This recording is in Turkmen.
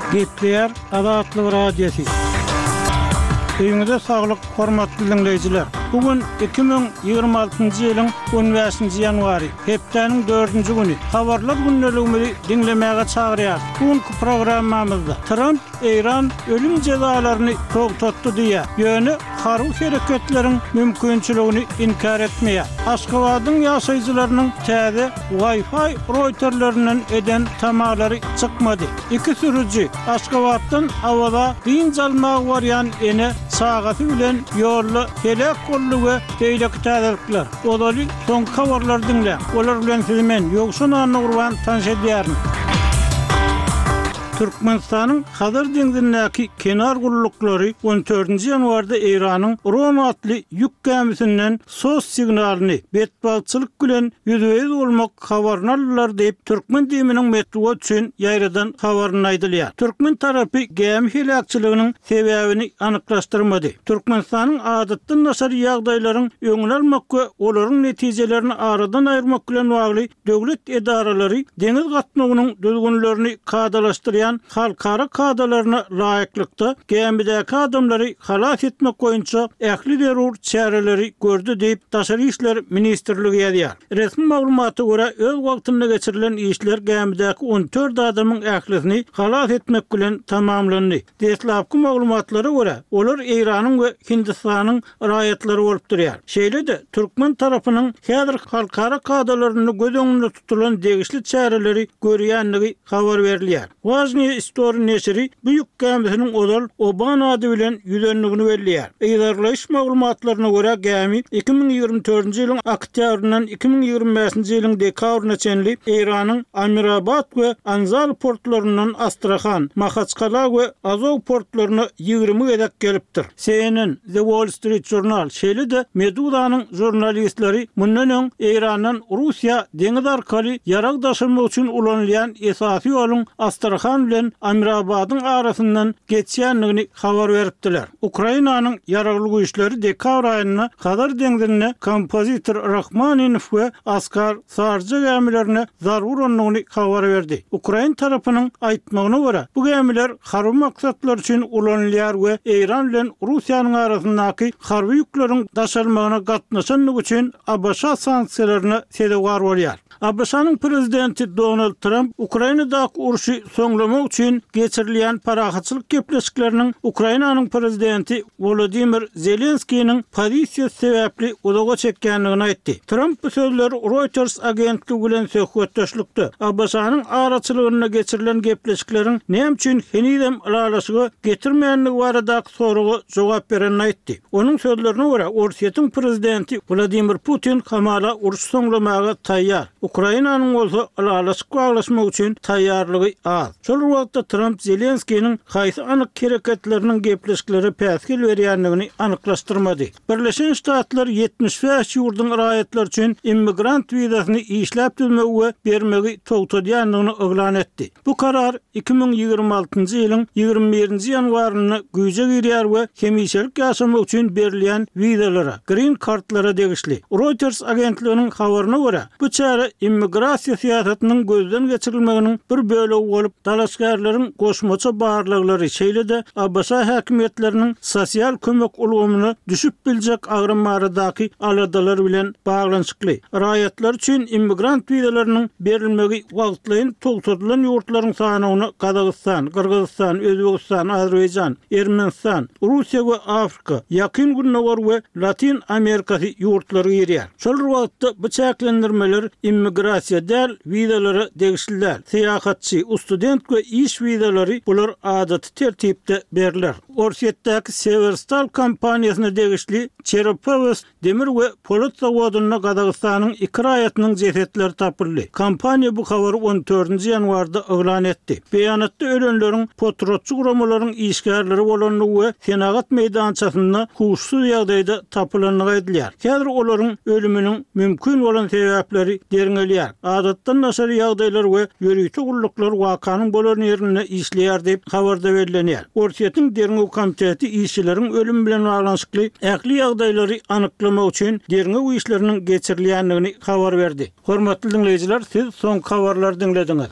Gepler Adatlyk radiosu. Öňüňizde saglyk, hormatly dinleýijiler. Bugün 2026-njy ýylyň 15-nji ýanwary, hepdeniň 4-nji güni. Habarlar günneligini dinlemäge çagyrýar. Bugünkü programmamyzda Trump İran ölüm jazalaryny togtatdy diýe, ýöne harby hereketleriň mümkinçiligini inkar etmeýär. Aşgabatyň ýaşaýjylarynyň täze Wi-Fi routerlerinden eden tamalary çykmady. Iki sürüji Aşgabatdan awada diň jalmagy barýan ene sagaty bilen ýolly helak boldy we beýleki täzelikler. Olaly soňky habarlar dinle. Olar bilen sizi men ýoksun anyny gurban tanış edýärim. Türkmenistanyň Hazar deňizindäki kenar gullukları 14-nji ýanwarda Iranyň Rom atly ýük gemisinden sos signalyny betbalçylyk bilen ýüzüýüz bolmak habaryny aldylar diýip Türkmen deminiň metruwa üçin ýaýradan habaryny aýdylýar. Türkmen tarapy gemi helakçylygynyň sebäbini anyklaşdyrmady. Türkmenistanyň adatdan naşar ýagdaýlaryň öňüne almak we olaryň netijelerini aradan aýyrmak bilen bagly döwlet edaralary deňiz gatnawynyň düzgünlerini kadalaşdyrýan halkara kadalaryna laýyklykda gemidäki adamlary halas etmek boýunça ähli derur çäreleri gördü diýip Daşary işler ministrligi ýazýar. Resmi maglumaty görä öz wagtynda geçirilen işler gemidäki 14 adamyň ählisini halas etmek bilen tamamlandy. Deslapky maglumatlara görä olar Iranyň we Hindistanyň raýatlary bolup durýar. Şeýle-de Türkmen tarapynyň häzir halkara kadalaryny göz öňünde tutulan degişli çäreleri görýänligi habar berilýär. Story neşri büyük gemisinin odal Oban adı bilen yüzenligini belliýär. Eýdarlaş maglumatlaryna görä gemi 2024-nji ýylyň oktýabryndan 2025-nji ýylyň dekabryna çenli Iranyň Amirabad we Anzal portlaryndan Astrakhan, Makhatchkala we Azov portlaryna 20 gedek gelipdir. CNN, The Wall Street Journal, şeýle-de Meduzanyň jurnalistleri mundan öň Irandan Russiýa deňiz arkaly ýarak daşyma üçin ulanýan esasy ýoluň Astrakhan bilen Amirabadyň arasyndan geçýänligini habar beripdiler. Ukrainanyň ýaragly güýçleri dekabr aýyna Hazar deňizine kompozitor Rahmaninow we Askar Sarja gemilerine zarar uranlygyny habar berdi. Ukraina tarapynyň aýtmagyna görä, bu gemiler harby maksatlar üçin ulanýar we Iran bilen Russiýanyň arasyndaky harby ýükleriň daşalmagyna gatnaşanlyk üçin ABŞ sanksiýalaryna sebäpkar bolýar. ABŞ'nın prezidenti Donald Trump Ukrainadaky uruşy soňlamak üçin geçirilýän parahatçylyk gepleşikleriniň Ukrainanyň prezidenti Volodymyr Zelenskiýiň pozisiýasy sebäpli uzaga çekýänligini aýtdy. Trump bu sözleri Reuters agentligi bilen söhbetdeşlikde ABŞ'nın araçylygyna geçirilen gepleşiklerin näme üçin henidem alalaşygy getirmeýänligi baradaky soraga jogap berenini aýtdy. Onuň sözlerine görä Russiýanyň prezidenti Vladimir Putin hamala uruş soňlamaga taýýar. Ukrainanyň bolsa alalaşyk baglaşmak üçin taýýarlygy az. Şol wagtda Trump Zelenskiýiň haýsy anyk hereketläriniň gepleşikleri päsgil berýänligini anyklaşdyrmady. Birleşen Ştatlar 75 ýurdyň raýatlary üçin immigrant wizasyny işläp düzmek we bermegi togtadýanlygyny oglan etdi. Bu karar 2026-njy ýylyň 21-nji ýanwaryny güýje girýär we hemişelik ýaşamak üçin berilýän wizalara, green cardlara degişli. Reuters agentliginiň habaryna görä, bu çäre immigrasiýa siýasatynyň gözden geçirilmeginiň bir bölegi bolup dalaşgarlaryň goşmaça barlyklary şeýle-de ABC häkimetleriniň sosial kömek ulgamyny düşüp biljek agramarydaky aladalar bilen baglanyşykly. Raýatlar üçin immigrant wizalarynyň berilmegi wagtlaryň togtadylan ýurtlaryň sanyny Kazakystan, Kyrgyzstan, Özbegistan, Azerbaýjan, Ermenistan, Russiýa we Afrika, ýakyn günler we Latin Amerikasy ýurtlary girýär. Şol wagtda bu çäklendirmeler immigrasiýa däl wizalara degişliler. Seýahatçy, student we iş wizalary bular adaty tertipde beriler. Orsiýetdäki Severstal kompaniýasyna degişli Cherepovets demir we polat zawodyna Kazakystanyň iki raýatynyň jesetleri tapyldy. Kompaniýa bu habary 14-nji ýanwarda oglan etdi. Beýanatda ölenleriň potrotçy guramalaryň işgärleri bolanlygy we senagat meýdançasynda huşsuz ýagdaýda tapylanlygy aýdylýar. Häzir olaryň ölüminiň mümkin bolan sebäpleri derňelýär. Adatdan naşar ýagdaýlar we ýörüýti gulluklar wakanyň bolan ýerine işleýär diýip habarda berilýär. Orsiýetiň derňe komiteti işçileriň ölüm bilen baglanyşykly ähli ýagdaýlary anyklamak üçin derňe işleriniň geçirilýänligini habar berdi. Hormatly dinleýijiler, siz soň habarlary dinlediňiz.